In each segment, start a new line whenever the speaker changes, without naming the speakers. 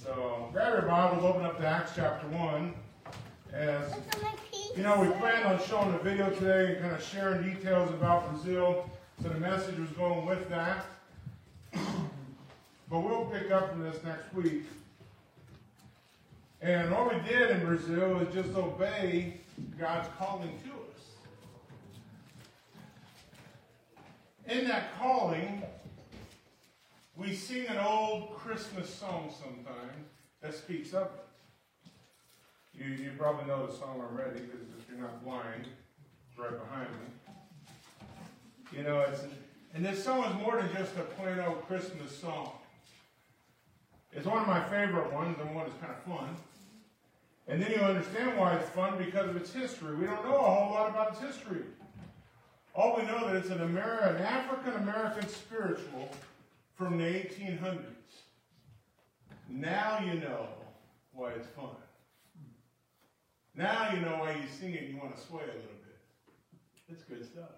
So grab your Bibles, open up to Acts chapter 1. As you know, we planned on showing a video today and kind of sharing details about Brazil. So the message was going with that. But we'll pick up from this next week. And what we did in Brazil is just obey God's calling to us. In that calling, we sing an old Christmas song sometimes that speaks of it. You probably know the song already, because if you're not blind, it's right behind me. You know, and this song is more than just a plain old Christmas song. It's one of my favorite ones, and one that's kind of fun. And then you understand why it's fun, because of its history. We don't know a whole lot about its history. All we know that it's an African-American spiritual from the 1800s. Now you know why it's fun. Now you know why you sing it and you want to sway a little bit. It's good stuff.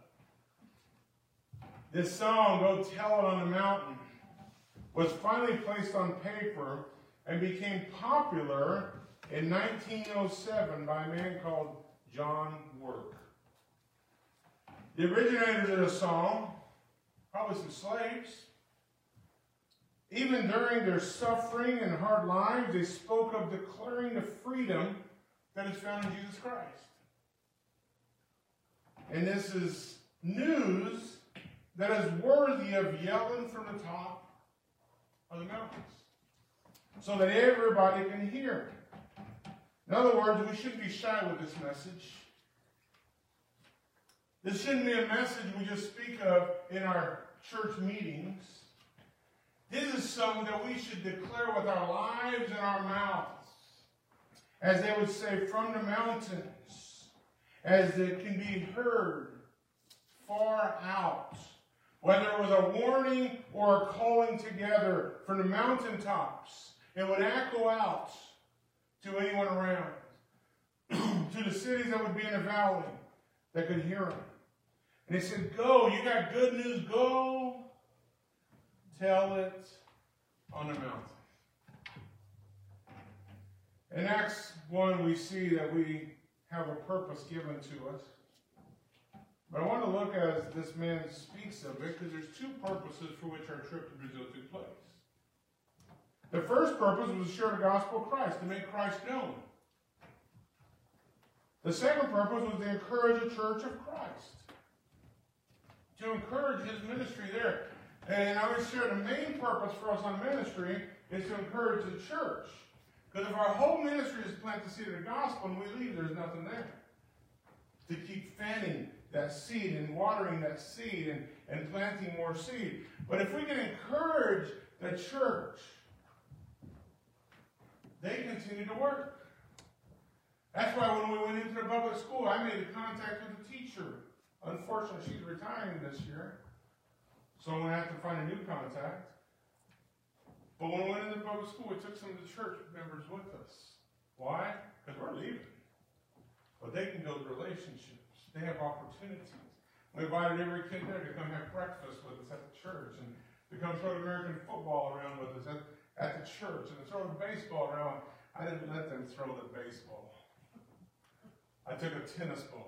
This song, Go Tell It on the Mountain, was finally placed on paper and became popular in 1907 by a man called John Work. The originators of the song, probably some slaves. Even during their suffering and hard lives, they spoke of declaring the freedom that is found in Jesus Christ. And this is news that is worthy of yelling from the top of the mountains, so that everybody can hear. In other words, we shouldn't be shy with this message. This shouldn't be a message we just speak of in our church meetings. This is something that we should declare with our lives and our mouths. As they would say, from the mountains, as it can be heard far out. Whether it was a warning or a calling together from the mountaintops, it would echo out to anyone around. To the cities that would be in the valley that could hear them. And they said, go, you got good news, go tell it on the mountain. In Acts 1, we see that we have a purpose given to us. But I want to look as this man speaks of it, because there's two purposes for which our trip to Brazil took place. The first purpose was to share the gospel of Christ, to make Christ known. The second purpose was to encourage the church of Christ, to encourage his ministry there. And I would share the main purpose for us on ministry is to encourage the church. Because if our whole ministry is plant the seed of the gospel and we leave, there's nothing there. To keep fanning that seed and watering that seed and planting more seed. But if we can encourage the church, they continue to work. That's why when we went into the public school, I made a contact with the teacher. Unfortunately, she's retiring this year. So I'm going to have to find a new contact. But when we went into public school, we took some of the church members with us. Why? Because we're leaving. But they can build relationships. They have opportunities. We invited every kid there to come have breakfast with us at the church, and to come throw the American football around with us at the church, and to throw the baseball around. I didn't let them throw the baseball. I took a tennis ball.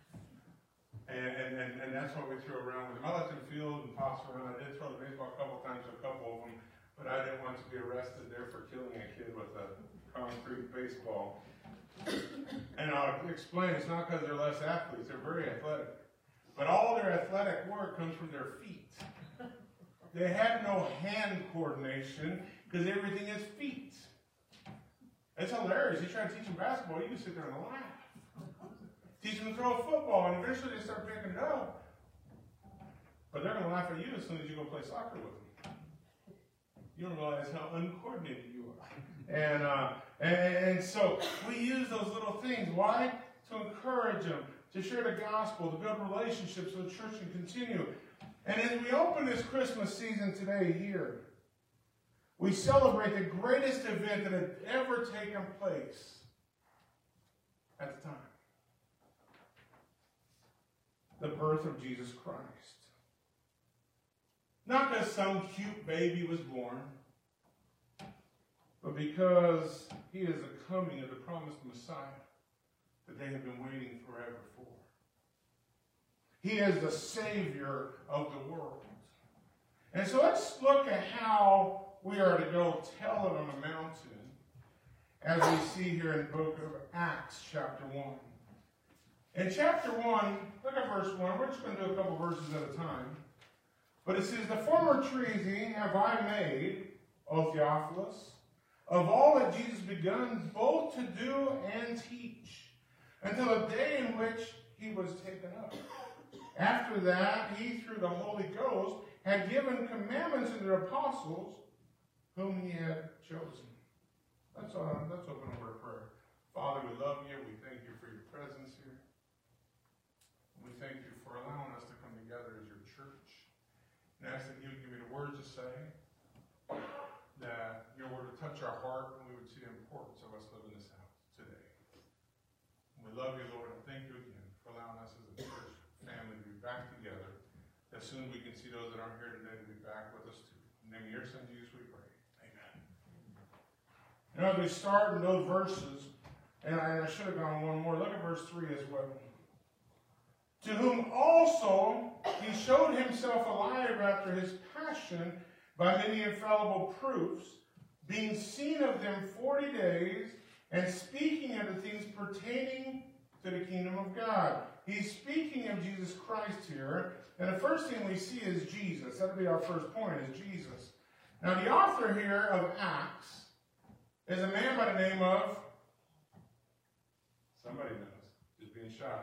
And that's what we threw around with them. I let them field and toss around. I did throw the baseball a couple times to a couple of them. But I didn't want to be arrested there for killing a kid with a concrete baseball. And I'll explain, it's not because they're less athletes. They're very athletic. But all their athletic work comes from their feet. They have no hand coordination because everything is feet. It's hilarious. You try to teach them basketball, you can sit there and laugh. Teach them to throw a football, and eventually they start picking it up. But they're going to laugh at you as soon as you go play soccer with them. You don't realize how uncoordinated you are. And so we use those little things. Why? To encourage them, to share the gospel, to build relationships so the church can continue. And as we open this Christmas season today here, we celebrate the greatest event that had ever taken place at the time. The birth of Jesus Christ. Not because some cute baby was born, but but because he is the coming of the promised Messiah that they have been waiting forever for. He is the Savior of the world. And so let's look at how we are to go tell it on the mountain, as we see here in the book of Acts, chapter 1. In chapter 1, look at verse 1. We're just going to do a couple verses at a time. But it says, "The former treason have I made, O Theophilus, of all that Jesus begun both to do and teach, until the day in which he was taken up. After that, he, through the Holy Ghost, had given commandments to the apostles whom he had chosen." Let's open a word of prayer. Father, we love you. We thank you for your presence here. We thank you for allowing us to come together as your church. And ask that you would give me the words to say, that your word would touch our heart, and we would see the importance of us living this out today. We love you, Lord, and thank you again for allowing us as a church family to be back together. As soon as we can see those that aren't here today to be back with us too. In the name of your son, Jesus, we pray. Amen. You know, as we start in those verses, and I should have gone one more, look at verse 3 as well. "To whom also he showed himself alive after his passion by many infallible proofs, being seen of them 40 days, and speaking of the things pertaining to the kingdom of God." He's speaking of Jesus Christ here. And the first thing we see is Jesus. That'll be our first point, is Jesus. Now, the author here of Acts is a man by the name of, somebody knows, just being shy,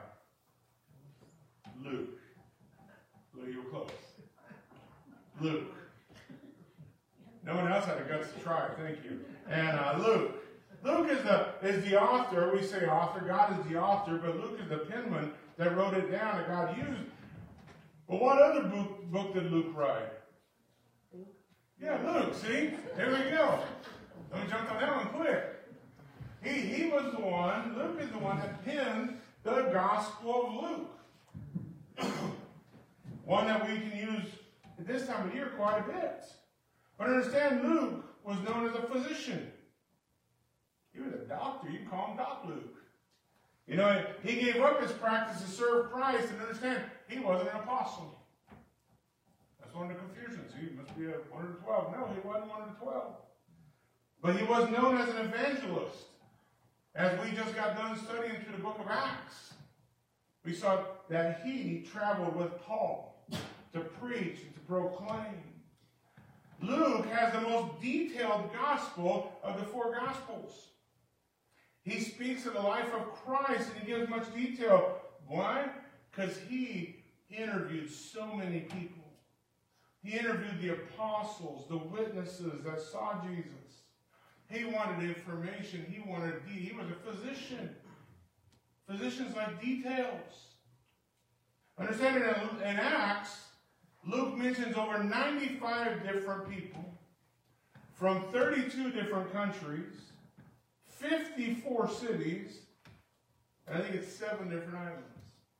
Luke. Luke, you were close. Luke. No one else had the guts to try. Thank you. And Luke. Luke is the author. We say author. God is the author, but Luke is the penman that wrote it down that God used. But what other book did Luke write? Yeah, Luke. See? There we go. Don't jump on that one quick. He was the one, Luke is the one that penned the Gospel of Luke. One that we can use at this time of year quite a bit. But understand, Luke was known as a physician. He was a doctor. You can call him Doc Luke. You know, he gave up his practice to serve Christ, and understand, he wasn't an apostle. That's one of the confusions. He must be one of the 12. No, he wasn't one of the 12. But he was known as an evangelist. As we just got done studying through the book of Acts, we saw that he traveled with Paul to preach and to proclaim. Luke has the most detailed gospel of the 4 gospels. He speaks of the life of Christ, and he gives much detail. Why? Because he interviewed so many people. He interviewed the apostles, the witnesses that saw Jesus. He wanted information. He was a physician. Physicians like details. Understand that in Acts, Luke mentions over 95 different people from 32 different countries, 54 cities, and I think it's 7 different islands.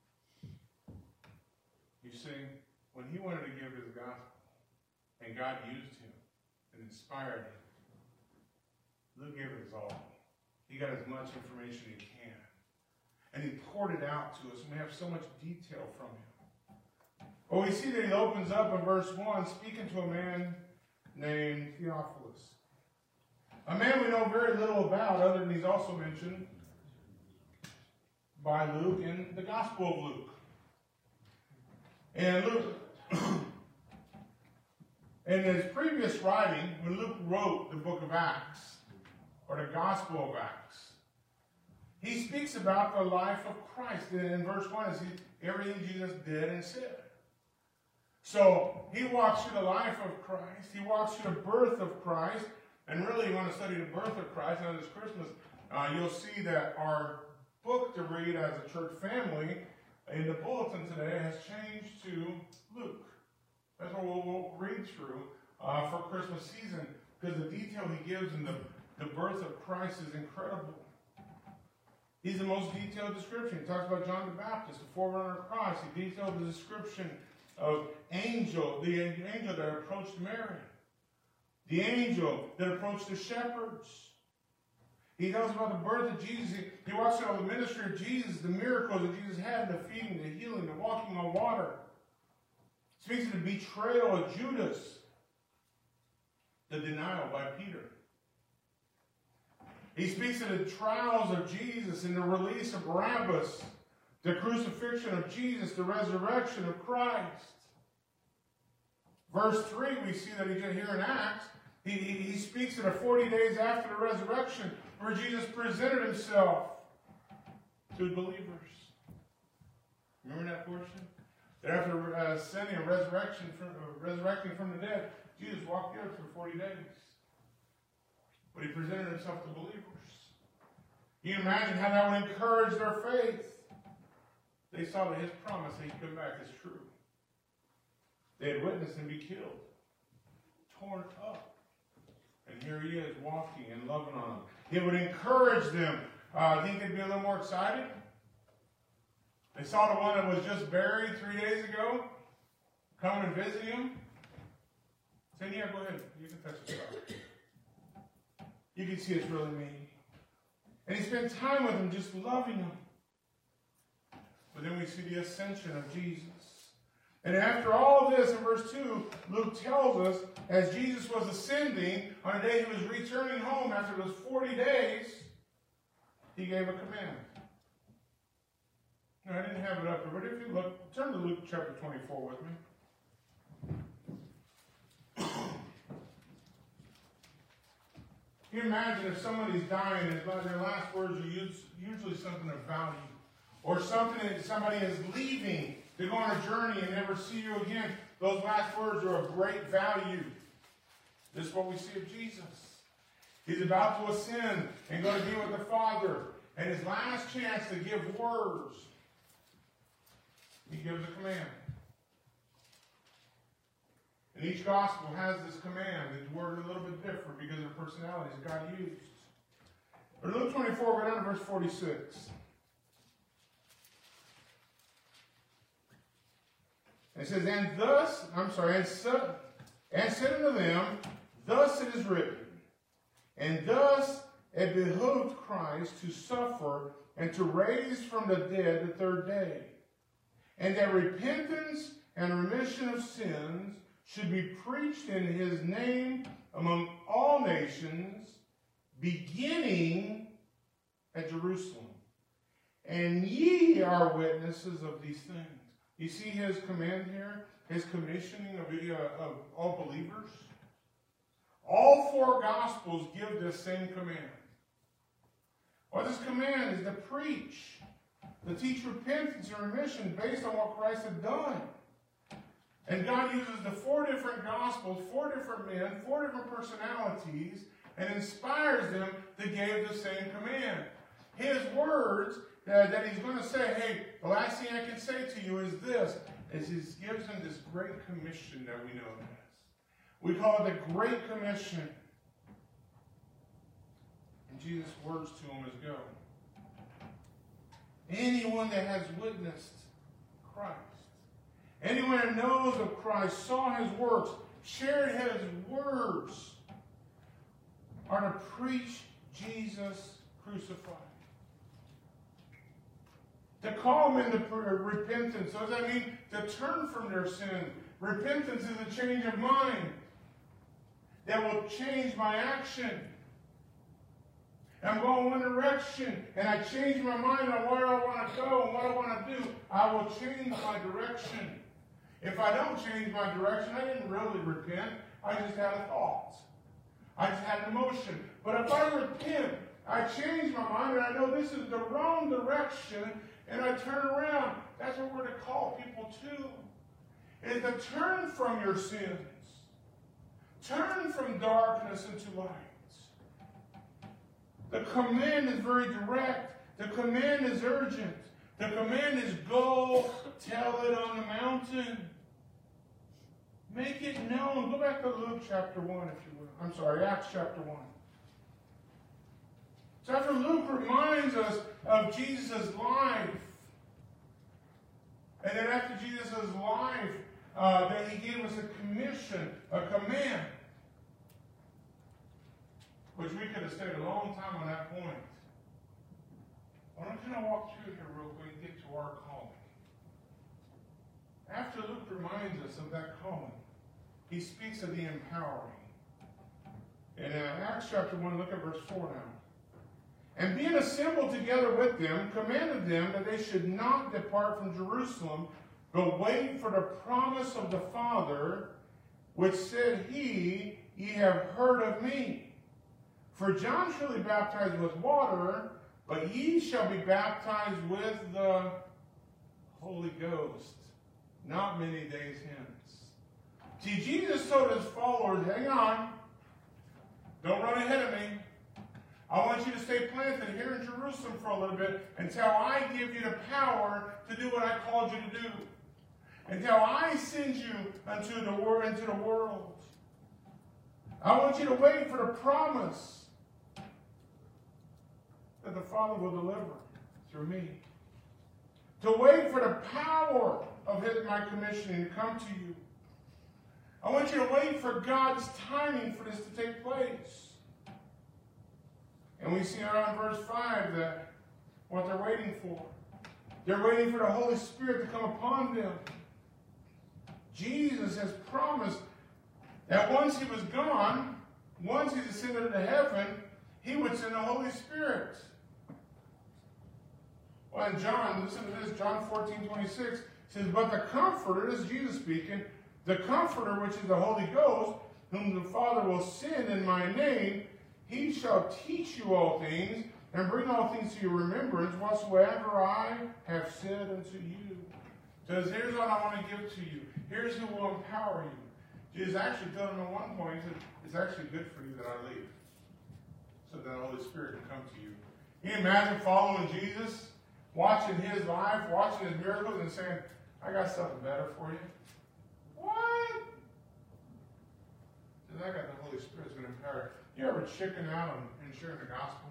You see, when he wanted to give his gospel, and God used him and inspired him, Luke gave it his all. He got as much information as he can. And he poured it out to us, and we have so much detail from him. Well, we see that he opens up in verse 1, speaking to a man named Theophilus. A man we know very little about, other than he's also mentioned by Luke in the Gospel of Luke. And Luke, in his previous writing, when Luke wrote the book of Acts, or the Gospel of Acts, he speaks about the life of Christ. And in verse 1 is everything Jesus did and said. So he walks through the life of Christ. He walks through the birth of Christ. And really, you want to study the birth of Christ. Now this Christmas, you'll see that our book to read as a church family in the bulletin today has changed to Luke. That's what we'll read through for Christmas season, because the detail he gives in the birth of Christ is incredible. He's the most detailed description. He talks about John the Baptist, the forerunner of Christ. He detailed the description of the angel that approached Mary. the angel that approached the shepherds. He tells about the birth of Jesus. He walks through the ministry of Jesus, the miracles that Jesus had, the feeding, the healing, the walking on water. He speaks of the betrayal of Judas, the denial by Peter. He speaks of the trials of Jesus and the release of Barabbas, the crucifixion of Jesus, the resurrection of Christ. Verse 3, we see that here in Acts, he speaks of the 40 days after the resurrection, where Jesus presented himself to believers. Remember that portion? That after ascending and resurrecting from the dead, Jesus walked the earth for 40 days. But he presented himself to believers. You can imagine how that would encourage their faith. They saw that his promise that he'd come back is true. They had witnessed him be killed, torn up. And here he is walking and loving on them. It would encourage them. Think they'd be a little more excited? They saw the one that was just buried 3 days ago come and visit him. Saying, yeah, go ahead. You can touch the stuff. You can see it's really me. And he spent time with them, just loving them. But then we see the ascension of Jesus. And after all this, in verse 2, Luke tells us, as Jesus was ascending, on the day he was returning home after those 40 days, he gave a command. Now, I didn't have it up there, but if you look, turn to Luke chapter 24 with me. Can you imagine if somebody's dying and their last words are usually something of value, or something that somebody is leaving to go on a journey and never see you again? Those last words are of great value. This is what we see of Jesus. He's about to ascend and go to be with the Father. And his last chance to give words, he gives a command. And each gospel has this command. It's worded a little bit different because of the personalities God used. But Luke 24, go down to verse 46. It says, and said unto them, thus it is written, and thus it behooved Christ to suffer and to raise from the dead the third day, and that repentance and remission of sins should be preached in his name among all nations, beginning at Jerusalem. And ye are witnesses of these things. You see his command here, his commissioning of all believers. All four Gospels give this same command. Well, this command is to preach, to teach repentance and remission based on what Christ had done. And God uses the four different Gospels, four different men, four different personalities, and inspires them to give the same command. His words that he's going to say, hey, the last thing I can say to you is this, is he gives them this great commission that we know as. We call it the Great Commission. And Jesus' words to him is go. Anyone that has witnessed Christ, anyone that knows of Christ, saw his works, shared his words, are to preach Jesus crucified. To call them into repentance. So does that mean to turn from their sin? Repentance is a change of mind that will change my action. I'm going one direction, and I change my mind on where I want to go and what I want to do. I will change my direction. If I don't change my direction, I didn't really repent. I just had a thought. I just had an emotion. But if I repent, I change my mind, and I know this is the wrong direction, and I turn around. That's what we're to call people to. Is to turn from your sins. Turn from darkness into light. The command is very direct. The command is urgent. The command is go tell it on the mountain. Make it known. Go back to Luke chapter 1, if you will. I'm sorry, Acts chapter 1. So after Luke reminds us of Jesus' life, and then after Jesus' life, that he gave us a commission, a command. which we could have stayed a long time on that point. I want to kind of walk through here real quick and get to our calling. After Luke reminds us of that calling, he speaks of the empowering. In Acts chapter 1, look at verse 4 now. And being assembled together with them, commanded them that they should not depart from Jerusalem, but wait for the promise of the Father, which said he, ye have heard of me. For John surely baptized with water, but ye shall be baptized with the Holy Ghost not many days hence. See, Jesus told his followers, hang on, don't run ahead of me. I want you to stay planted here in Jerusalem for a little bit until I give you the power to do what I called you to do. Until I send you into the world. I want you to wait for the promise that the Father will deliver through me. To wait for the power of my commissioning to come to you. I want you to wait for God's timing for this to take place. And we see around verse 5 that what they're waiting for. They're waiting for the Holy Spirit to come upon them. Jesus has promised that once he was gone, once he ascended into heaven, he would send the Holy Spirit. Well, in John, listen to this, John 14:26 says, but the Comforter, this is Jesus speaking, the Comforter, which is the Holy Ghost, whom the Father will send in my name, he shall teach you all things, and bring all things to your remembrance, whatsoever I have said unto you. Because here's what I want to give to you. Here's who will empower you. Jesus actually told him at one point, he said, it's actually good for you that I leave, so that the Holy Spirit can come to you. Can you imagine following Jesus, watching his life, watching his miracles, and saying, I got something better for you? What? Because I got the Holy Spirit that's going to empower you. You ever chicken out on sharing the gospel?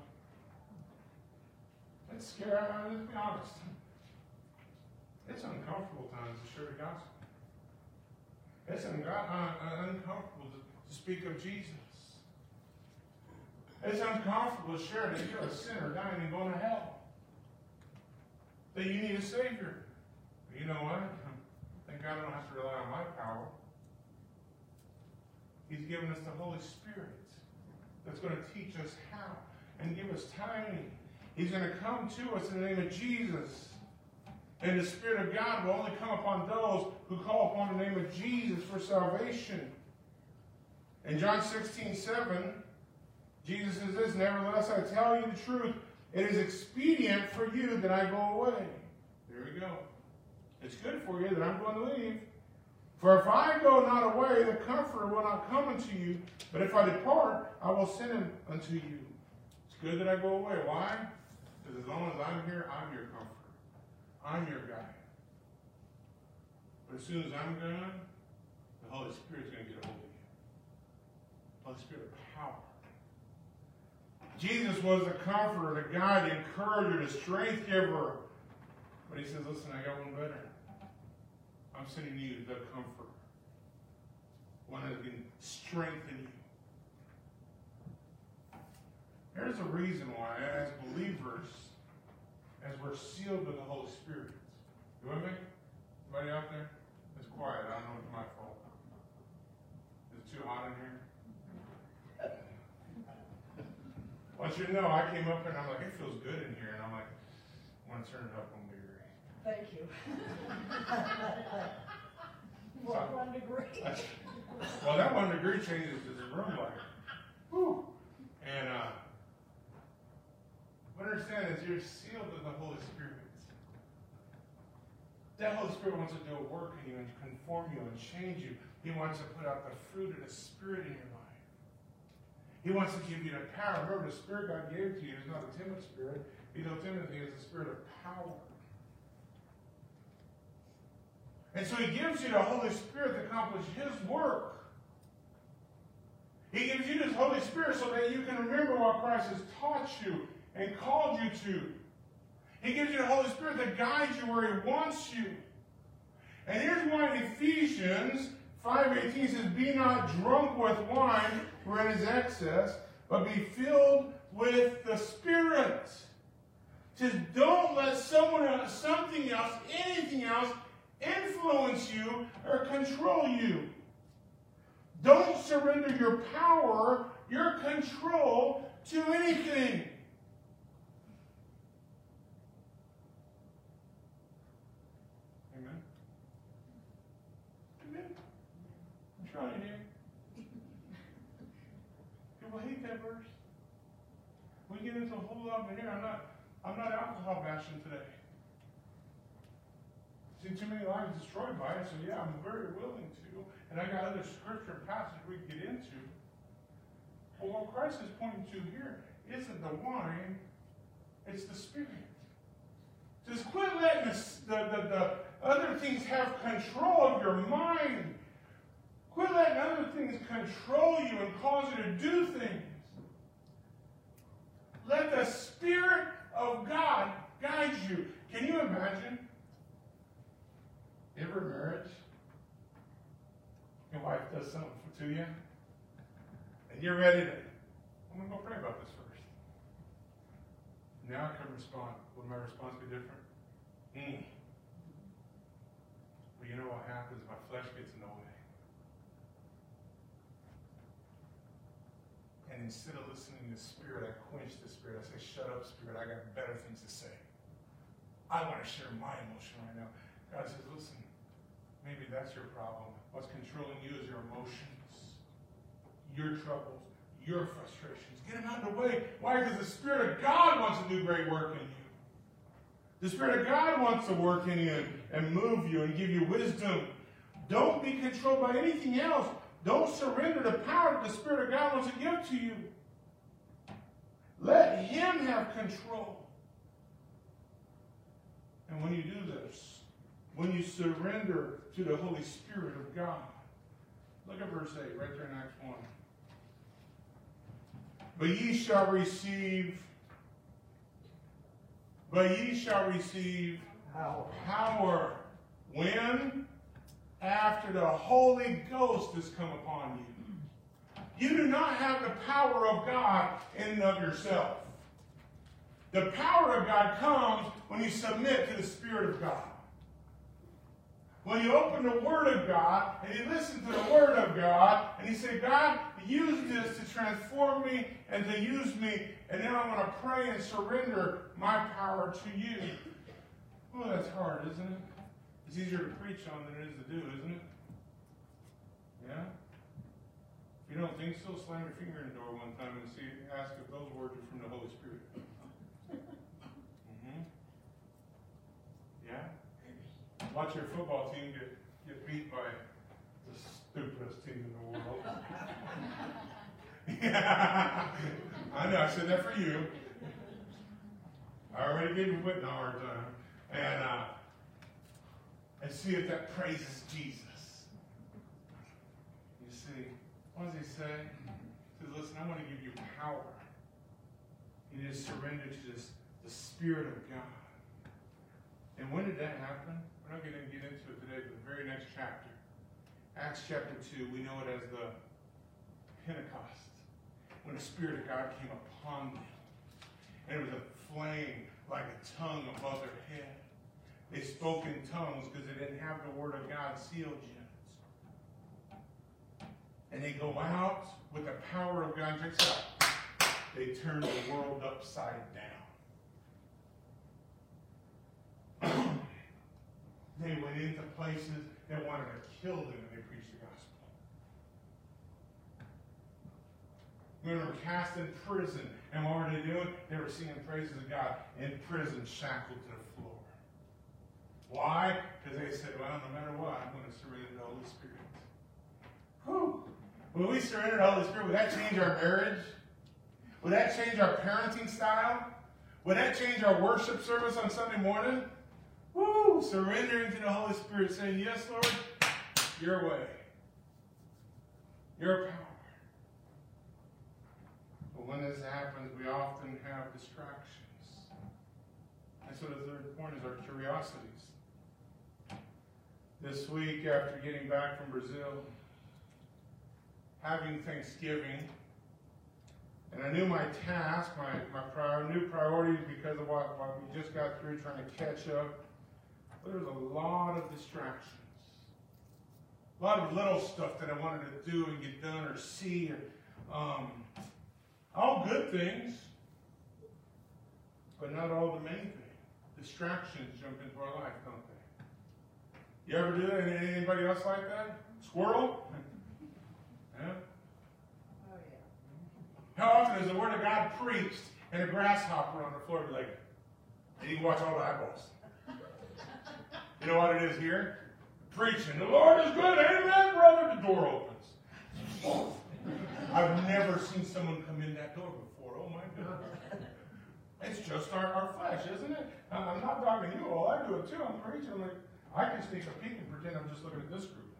It's scary. Let's be honest. It's uncomfortable times to share the gospel. It's uncomfortable to speak of Jesus. It's uncomfortable to share that you're a sinner dying and going to hell. That you need a Savior. But you know what? Thank God I don't have to rely on my power. He's given us the Holy Spirit that's going to teach us how and give us timing. He's going to come to us in the name of Jesus. And the Spirit of God will only come upon those who call upon the name of Jesus for salvation. In John 16:7, Jesus says this, nevertheless I tell you the truth, it is expedient for you that I go away. There we go. It's good for you that I'm going to leave. For if I go not away, the Comforter will not come unto you. But if I depart, I will send him unto you. It's good that I go away. Why? Because as long as I'm here, I'm your Comforter. I'm your guide. But as soon as I'm gone, the Holy Spirit's going to get a hold of you. The Holy Spirit of power. Jesus was the Comforter, the guide, the encourager, the strength giver. But he says, listen, I got one better. I'm sending you the Comforter. One that can strengthen you. There's a reason why, as believers, as we're sealed with the Holy Spirit. You with me? Anybody out there? It's quiet. I don't know if it's my fault. Is it too hot in here? I want you to know, I came up here and I'm like, it feels good in here. And I'm like, I want to turn it up 1 degree.
Thank you. Well, 1 degree.
Well, that 1 degree changes to the room like, whew. And but understand is you're sealed with the Holy Spirit. That Holy Spirit wants to do a work in you and conform you and change you. He wants to put out the fruit of the Spirit in your life. He wants to give you the power. Remember, the Spirit God gave to you is not a timid spirit. He told Timothy is the spirit of power. And so he gives you the Holy Spirit to accomplish his work. He gives you this Holy Spirit so that you can remember what Christ has taught you and called you to. He gives you the Holy Spirit to guide you where he wants you. And here's why in Ephesians 5:18 says, be not drunk with wine wherein is excess, but be filled with the Spirit. Just don't let someone else, something else, anything else influence you or control you. Don't surrender your power, your control to anything. Amen. Amen. I'm trying here. People hate that verse. We get into a whole lot of it here. I'm not alcohol bashing today. See, too many lives destroyed by it, so yeah, I'm very willing to. And I got other scripture passages we can get into. But what Christ is pointing to here isn't the wine, it's the Spirit. Just quit letting the other things have control of your mind. Quit letting other things control you and cause you to do things. Let the Spirit of God guide you. Can you imagine? Every marriage, your wife does something to you, and you're ready to, I'm going to go pray about this first. Now I can respond. Would my response be different? Well, you know what happens? My flesh gets in the way. And instead of listening to the Spirit, I quench the Spirit. I say, shut up, Spirit. I got better things to say. I want to share my emotion right now. God says, listen, maybe that's your problem. What's controlling you is your emotions, your troubles, your frustrations. Get them out of the way. Why? Because the Spirit of God wants to do great work in you. The Spirit of God wants to work in you and move you and give you wisdom. Don't be controlled by anything else. Don't surrender the power that the Spirit of God wants to give to you. Let Him have control. And when you do this, when you surrender to the Holy Spirit of God, look at verse 8, right there in Acts 1. But ye shall receive power. When? After the Holy Ghost has come upon you. You do not have the power of God in and of yourself. The power of God comes when you submit to the Spirit of God. When you open the Word of God and you listen to the Word of God and you say, God, use this to transform me and to use me, and then I want to pray and surrender my power to you. Oh, that's hard, isn't it? It's easier to preach on than it is to do, isn't it? Yeah? If you don't think so, slam your finger in the door one time and ask if those words are from the Holy Spirit. Yeah? Watch your football team get beat by the stupidest team in the world. Yeah. I know, I said that for you. I already gave you Whitney a hard time. And see if that praises Jesus. You see, what does he say? He says, listen, I want to give you power. You need to surrender to the Spirit of God. And when did that happen? We're not going to get into it today, but the very next chapter. Acts chapter 2, we know it as the Pentecost. When the Spirit of God came upon them. And it was a flame like a tongue above their head. They spoke in tongues because they didn't have the Word of God sealed yet. And they go out with the power of God. Check this out. They turn the world upside down. They went into places that wanted to kill them and they preached the gospel. We were cast in prison. And what were they doing? They were singing praises of God in prison, shackled to the floor. Why? Because they said, well, no matter what, I'm going to surrender to the Holy Spirit. Whew. When we surrender to the Holy Spirit, would that change our marriage? Would that change our parenting style? Would that change our worship service on Sunday morning? Woo! Surrendering to the Holy Spirit, saying, yes, Lord, your way. Your power. But when this happens, we often have distractions. And so the third point is our curiosities. This week, after getting back from Brazil, having Thanksgiving, And I knew my task, my new priorities because of what we just got through trying to catch up. But there was a lot of distractions. A lot of little stuff that I wanted to do and get done or see. All good things, but not all the main things. Distractions jump into our life, don't they? You ever do that? Anybody else like that? Squirrel? Yeah?
Oh, yeah.
How often is the Word of God preached and a grasshopper on the floor be like, and you can watch all the eyeballs? You know what it is here? Preaching. The Lord is good. Amen, brother. The door opens. I've never seen someone come in that door before. Oh, my goodness. It's just our flesh, isn't it? I'm not talking to you all. I do it too. I'm preaching. I'm like, I can sneak a peek and pretend I'm just looking at this group.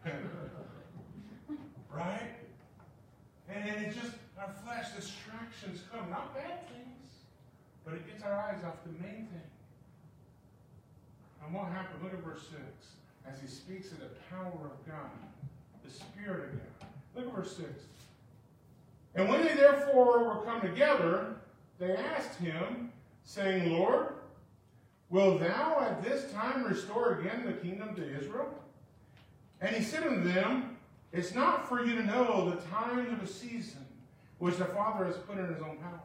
Right? And it's just our flesh, distractions come. Not bad things, but it gets our eyes off the main thing. And what happened? Look at verse 6. As he speaks of the power of God, the Spirit of God. Look at verse 6. And when they therefore were come together, they asked him, saying, Lord, will thou at this time restore again the kingdom to Israel? And he said unto them, it's not for you to know the times of the season which the Father has put in his own power.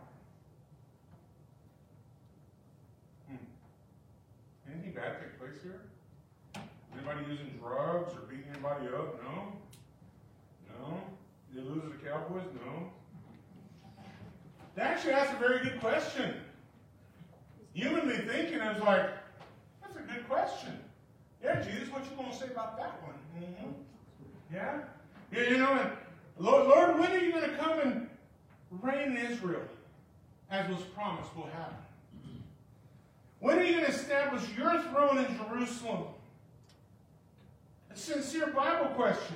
Anything bad take place here? Anybody using drugs or beating anybody up? No. No. Did they lose to the Cowboys? No. They actually asked a very good question. Humanly thinking, I was like, that's a good question. Yeah, Jesus, what you going to say about that one? Mm-hmm. Yeah? Yeah, you know, and Lord, when are you going to come and reign in Israel as was promised will happen? When are you going to establish your throne in Jerusalem? A sincere Bible question.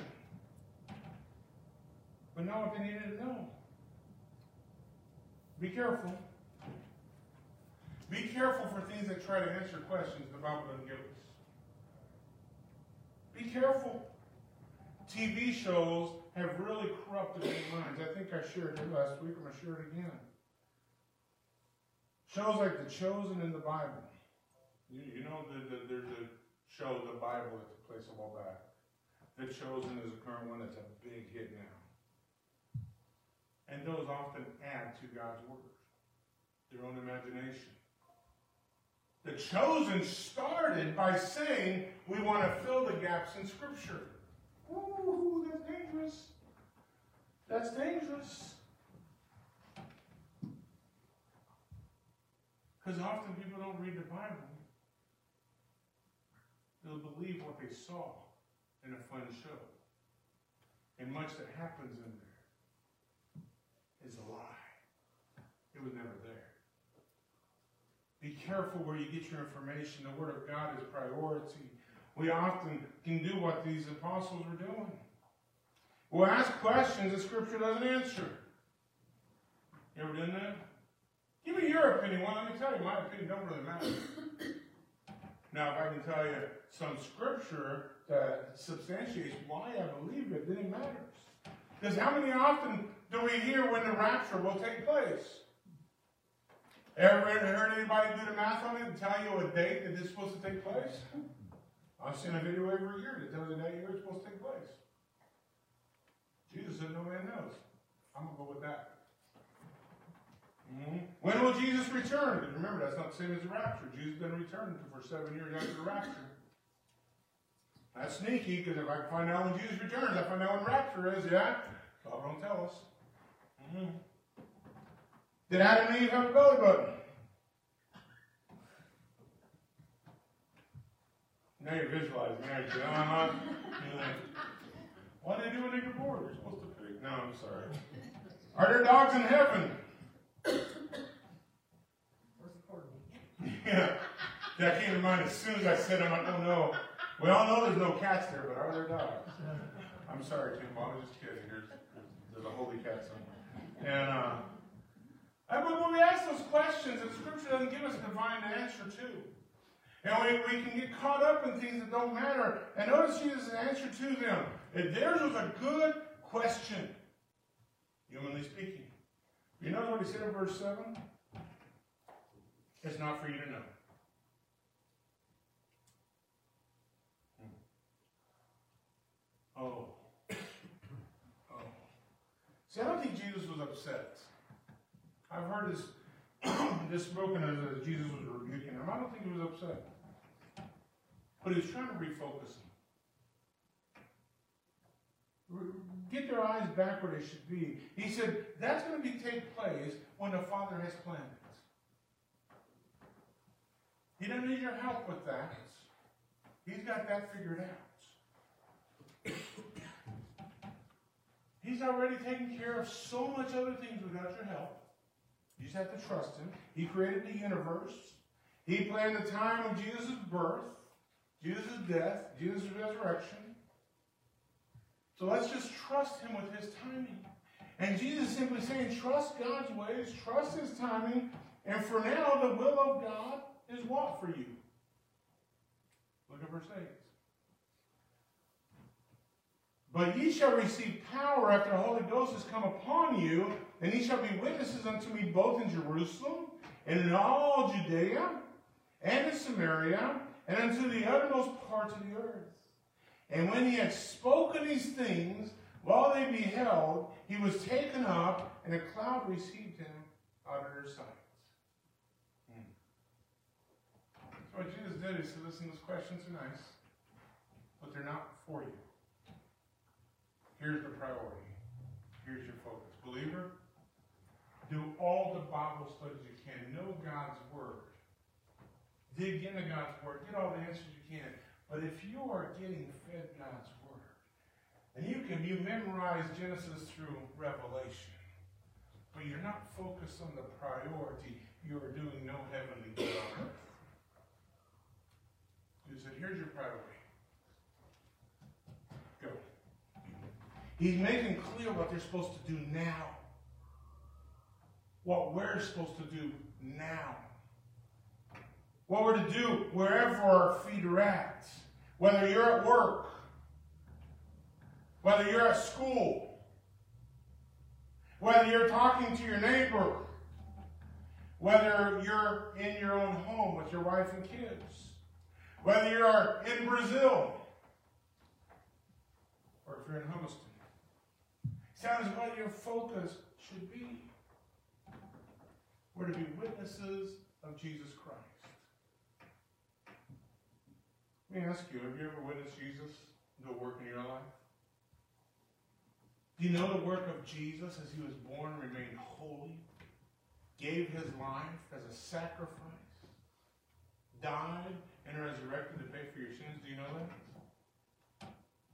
But know what they needed to know. Be careful. Be careful for things that try to answer questions the Bible doesn't give us. Be careful. TV shows have really corrupted their minds. I think I shared it last week. I'm going to share it again. Shows like The Chosen in the Bible. You know, there's a show, The Bible, that took place a while back. The Chosen is a current one that's a big hit now. And those often add to God's Word, their own imagination. The Chosen started by saying we want to fill the gaps in Scripture. Ooh, that's dangerous. That's dangerous. Because often people don't read the Bible. They'll believe what they saw in a fun show. And much that happens in there is a lie. It was never there. Be careful where you get your information. The Word of God is priority. We often can do what these apostles were doing. We'll ask questions that Scripture doesn't answer. You ever done that? Give me your opinion. Well, let me tell you, my opinion don't really matter. Now, if I can tell you some Scripture that substantiates why I believe it, then it matters. Because how many often do we hear when the rapture will take place? Ever heard anybody do the math on it and tell you a date that it's supposed to take place? I've seen a video every year that tells you that year it's supposed to take place. Jesus said no man knows. I'm going to go with that. Mm-hmm. When will Jesus return? Because remember, that's not the same as the rapture. Jesus didn't return for 7 years after the rapture. That's sneaky, because if I can find out when Jesus returns, I find out when rapture is, yeah? God don't tell us. Mm-hmm. Did Adam and Eve have a belly button? Now you're visualizing. Now you're saying, what do they do when they get bored? They're supposed to pick. No, I'm sorry. Are there dogs in heaven? Yeah. That came to mind as soon as I said them. I don't know. We all know there's no cats there, but are there dogs? I'm sorry, Tim. I was just kidding. There's a holy cat somewhere. And when we ask those questions that Scripture doesn't give us a divine answer to. And we can get caught up in things that don't matter. And notice Jesus' answer to them. Theirs was a good question, humanly speaking. You know what he said in verse 7? It's not for you to know. Oh. See, I don't think Jesus was upset. I've heard this spoken as Jesus was rebuking him. I don't think he was upset. But he was trying to refocus them. Get their eyes back where they should be. He said, that's going to take place when the Father has planned it. He doesn't need your help with that. He's got that figured out. He's already taken care of so much other things without your help. You just have to trust him. He created the universe. He planned the time of Jesus' birth, Jesus' death, Jesus' resurrection. So let's just trust him with his timing. And Jesus is simply saying, trust God's ways, trust his timing, and for now, the will of God is what for you? Look at verse 8. But ye shall receive power after the Holy Ghost is come upon you, and ye shall be witnesses unto me both in Jerusalem, and in all Judea, and in Samaria, and unto the uttermost parts of the earth. And when he had spoken these things, while they beheld, he was taken up, and a cloud received him out of their sight. So what Jesus did is, listen, those questions are nice, but they're not for you. Here's the priority. Here's your focus. Believer, do all the Bible studies you can. Know God's Word. Dig into God's Word. Get all the answers you can. But if you are getting fed God's Word, and you memorize Genesis through Revelation, but you're not focused on the priority, you are doing no heavenly good on earth. He said, here's your priority. Go. He's making clear what they're supposed to do now. What we're supposed to do now. What we're to do wherever our feet are at. Whether you're at work. Whether you're at school. Whether you're talking to your neighbor. Whether you're in your own home with your wife and kids. Whether you're in Brazil. Or if you're in Humiston. Sounds what your focus should be. We're to be witnesses of Jesus Christ. Let me ask you, have you ever witnessed Jesus do a work in your life? Do you know the work of Jesus as he was born remained holy, gave his life as a sacrifice, died, and resurrected to pay for your sins? Do you know that?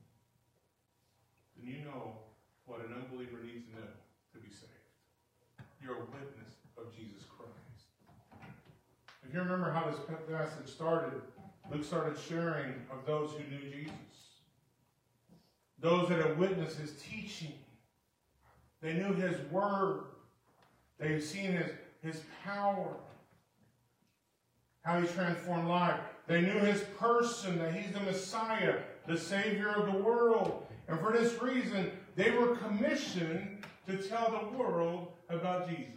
Then you know what an unbeliever needs to know to be saved. You're a witness of Jesus Christ. If you remember how this passage started, Luke started sharing of those who knew Jesus. Those that had witnessed his teaching. They knew his word. They've seen his power. How he transformed life. They knew his person, that he's the Messiah, the Savior of the world. And for this reason, they were commissioned to tell the world about Jesus.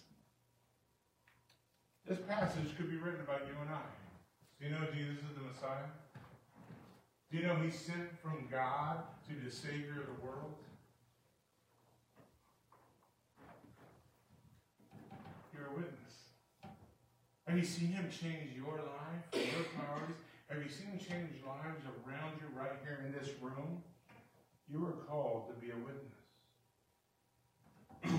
This passage could be written about you and I. Do you know Jesus is the Messiah? Do you know he's sent from God to be the Savior of the world? You're a witness. Have you seen him change your life, your priorities? Have you seen him change lives around you right here in this room? You are called to be a witness.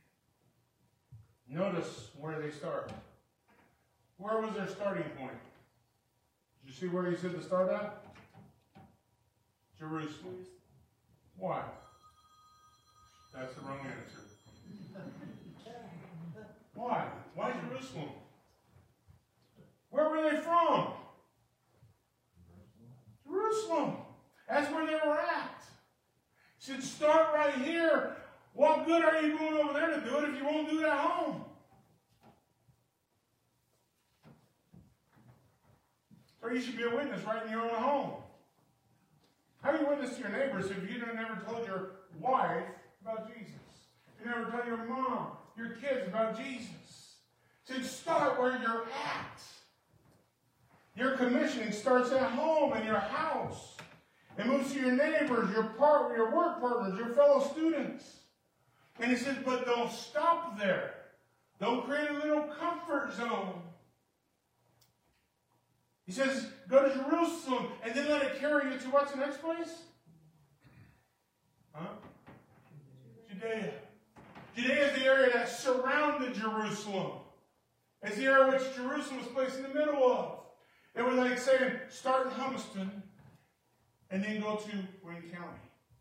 Notice where they start. Where was their starting point? Did you see where he said to start at? Jerusalem. Why? That's the wrong answer. Why? Why Jerusalem? Where were they from? Jerusalem. That's where they were at. He said, start right here. What good are you going over there to do it if you won't do it at home? Or you should be a witness right in your own home. How do you witness to your neighbors if you never told your wife about Jesus? You never tell your mom your kids about Jesus. He said, start where you're at. Your commissioning starts at home, in your house. It moves to your neighbors, your work partners, your fellow students. And he says, but don't stop there. Don't create a little comfort zone. He says, go to Jerusalem, and then let it carry you to what's the next place? Huh? Judea. Judea is the area that surrounded Jerusalem. It's the area which Jerusalem was placed in the middle of. It was like saying, start in Humiston, and then go to Wayne County.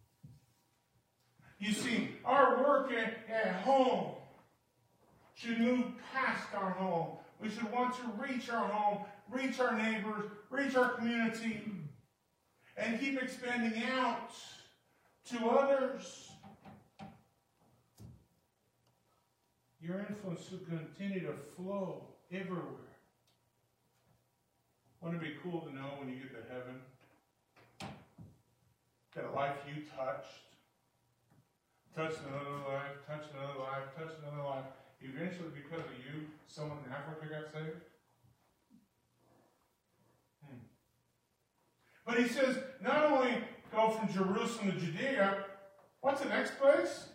You see, our work at home should move past our home. We should want to reach our home, reach our neighbors, reach our community, and keep expanding out to others. Your influence should continue to flow everywhere. Wouldn't it be cool to know when you get to heaven that a life you touched another life, touched another life, touched another life. Eventually, because of you, someone in Africa got saved? But he says, not only go from Jerusalem to Judea, what's the next place?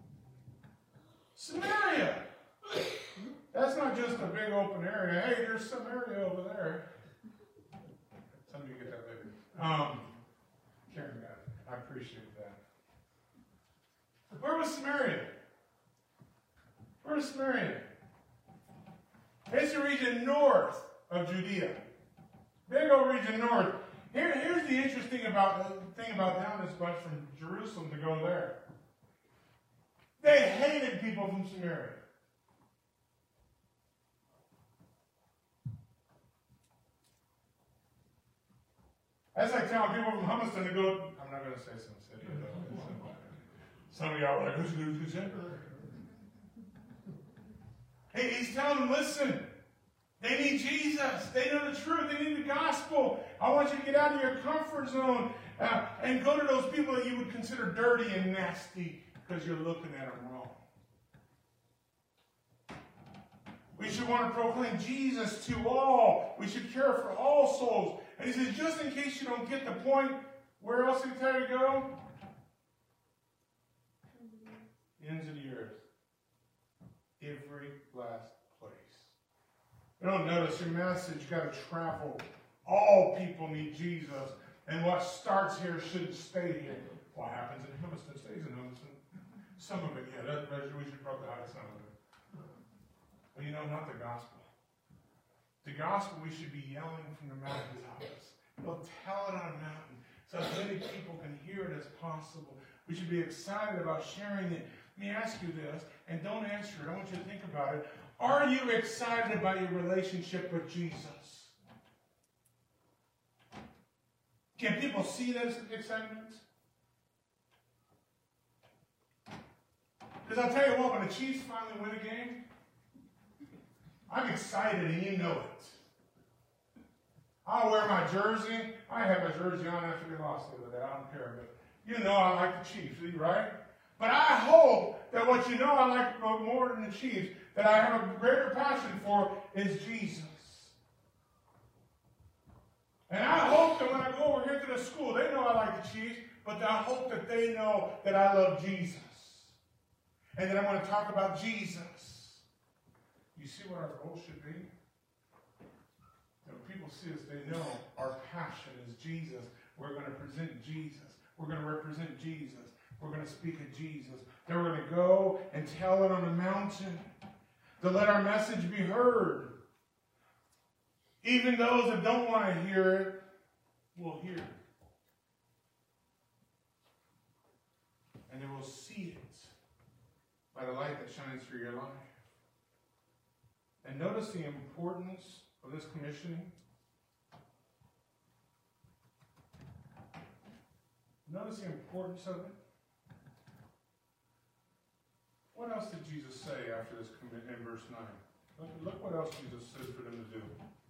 Samaria. That's not just a big open area. Hey, there's Samaria over there. Some of you get that later. Karen got it. I appreciate that. Where was Samaria? Where was Samaria? It's the region north of Judea. Big old region north. Here's the interesting thing about down this bunch from Jerusalem to go there. They hated people from Samaria. That's like telling people from Humiston to go. I'm not going to say some city though. Some of y'all are like, who's that? Hey, he's telling them, listen, they need Jesus. They know the truth. They need the gospel. I want you to get out of your comfort zone and go to those people that you would consider dirty and nasty because you're looking at them wrong. We should want to proclaim Jesus to all. We should care for all souls. And he says, just in case you don't get the point, where else did he tell you to go? The ends of the earth. Every last place. You don't notice your message got to travel. All people need Jesus. And what starts here should stay here. What happens in Humiston stays in Humiston. Some of it, yeah, we should probably hide some of it. But you know, not the gospel. The gospel we should be yelling from the mountaintops. We'll tell it on a mountain so as many people can hear it as possible. We should be excited about sharing it. Let me ask you this, and don't answer it. I want you to think about it. Are you excited about your relationship with Jesus? Can people see this excitement? Because I'll tell you what, when the Chiefs finally win a game, I'm excited and you know it. I'll wear my jersey. I had my jersey on after we lost the other day. I don't care. But you know I like the Chiefs, right? But I hope that what you know I like more than the Chiefs, that I have a greater passion for, is Jesus. And I hope that when I go over here to the school, they know I like the Chiefs, but I hope that they know that I love Jesus. And that I want to talk about Jesus. You see what our goal should be? When people see us, they know our passion is Jesus. We're going to present Jesus. We're going to represent Jesus. We're going to speak of Jesus. Then we're going to go and tell it on the mountain. To let our message be heard. Even those that don't want to hear it will hear it. And they will see it by the light that shines through your life. And notice the importance of this commissioning. Notice the importance of it. What else did Jesus say after this in verse 9? Look what else Jesus said for them to do.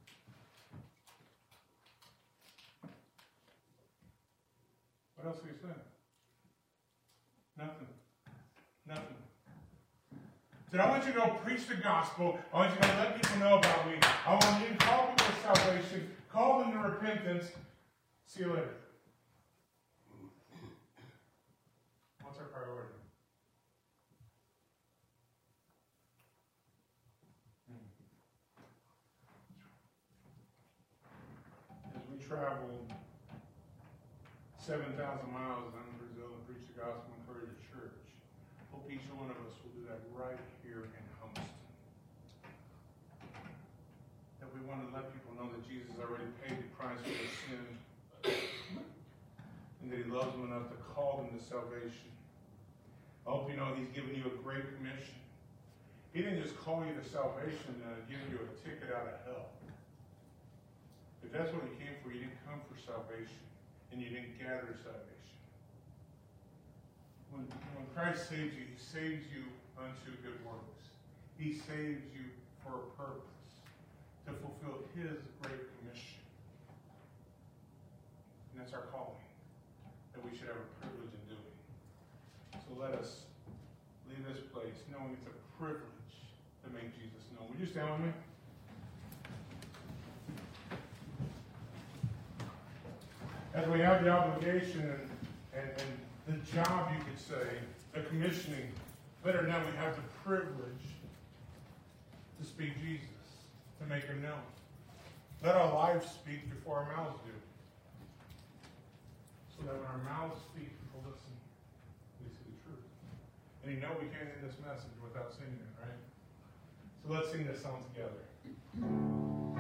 What else did he say? Nothing. Nothing. Said, I want you to go preach the gospel. I want you to let people know about me. I want you to call people to salvation, call them to repentance. See you later. What's our priority? As we traveled 7,000 miles down to Brazil and preach the gospel and encourage the church, hope each one of us will do that right here in Humston. That we want to let people know that Jesus already paid the price for their sin, and that he loves them enough to call them to salvation. I hope you know he's given you a great commission. He didn't just call you to salvation and give you a ticket out of hell. If that's what he came for, you didn't come for salvation, and you didn't gather salvation. When Christ saves you, he saves you unto good works. He saves you for a purpose, to fulfill his great commission. And that's our calling, that we should have a privilege in doing. So let us leave this place knowing it's a privilege to make Jesus known. Would you stand with me? As we have the obligation and the job, you could say, the commissioning, better now we have the privilege to speak Jesus, to make him known. Let our lives speak before our mouths do. So that when our mouths speak, people listen. We see the truth. And you know we can't end this message without singing it, right? So let's sing this song together.